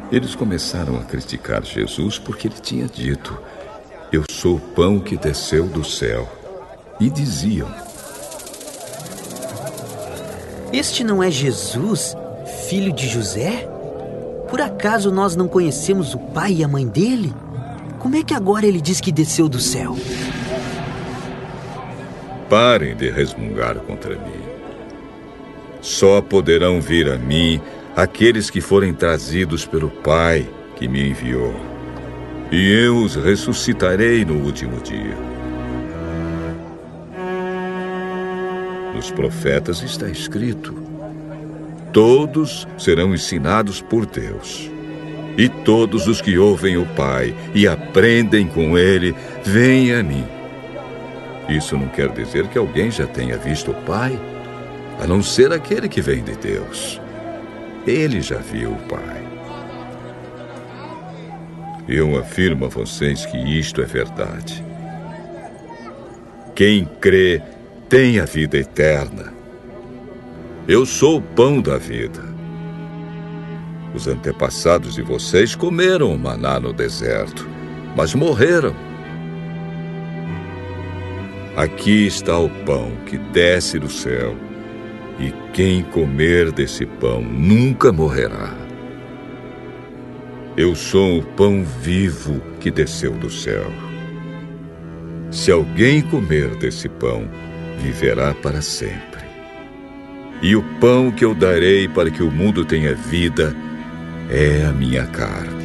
Eles começaram a criticar Jesus porque ele tinha dito: eu sou o pão que desceu do céu. E diziam: este não é Jesus, filho de José? Por acaso nós não conhecemos o pai e a mãe dele? Como é que agora ele diz que desceu do céu? Parem de resmungar contra mim. Só poderão vir a mim aqueles que forem trazidos pelo Pai que me enviou. E eu os ressuscitarei no último dia. Nos profetas está escrito: todos serão ensinados por Deus. E todos os que ouvem o Pai e aprendem com ele, vêm a mim. Isso não quer dizer que alguém já tenha visto o Pai, a não ser aquele que vem de Deus. Ele já viu o Pai. Eu afirmo a vocês que isto é verdade. Quem crê tem a vida eterna. Eu sou o pão da vida. Os antepassados de vocês comeram o maná no deserto, mas morreram. Aqui está o pão que desce do céu, e quem comer desse pão nunca morrerá. Eu sou o pão vivo que desceu do céu. Se alguém comer desse pão, viverá para sempre. E o pão que eu darei para que o mundo tenha vida é a minha carne.